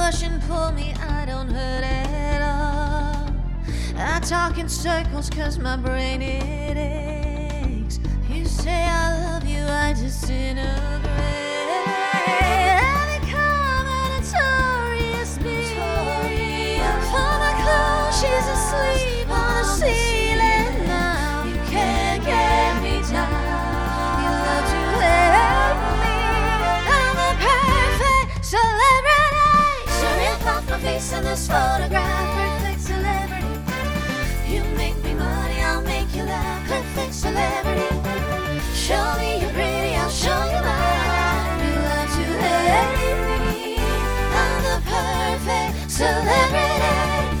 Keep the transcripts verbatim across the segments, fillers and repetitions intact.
push and pull me, I don't hurt at all. I talk in circles cause my brain it aches. You say I love you, I disintegrate. I become a notorious beast. For my clothes, she's asleep on the ceiling now. You can't get me down. You love to hate me. I'm a perfect celebrity. So rip off my face in this photograph. Perfect celebrity. You make me money, I'll make you laugh. Perfect celebrity. Show me you're pretty, I'll show you mine. You love to hate me. I'm the perfect celebrity.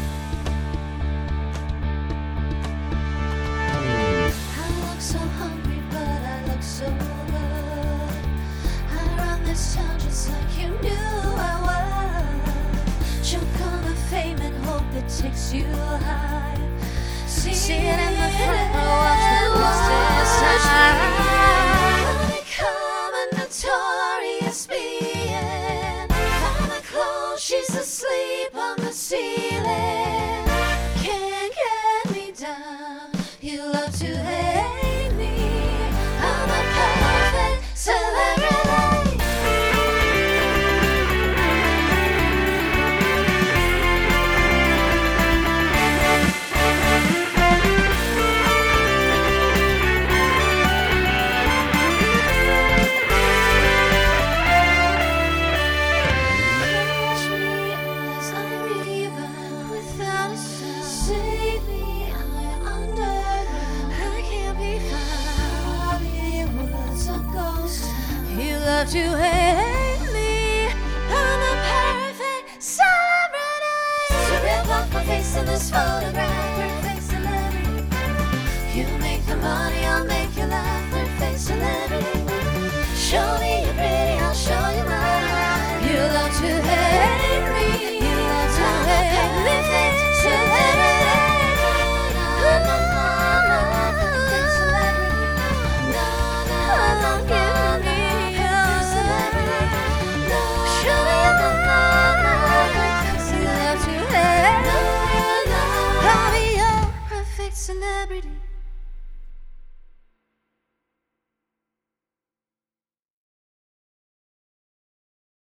I look so hungry, but I look so good. I run this town just like you knew I would. Choke on the fame and hope it takes you high. See, See it in the front row, watch the losses I become a notorious being. For my clothes, she's asleep on the ceiling.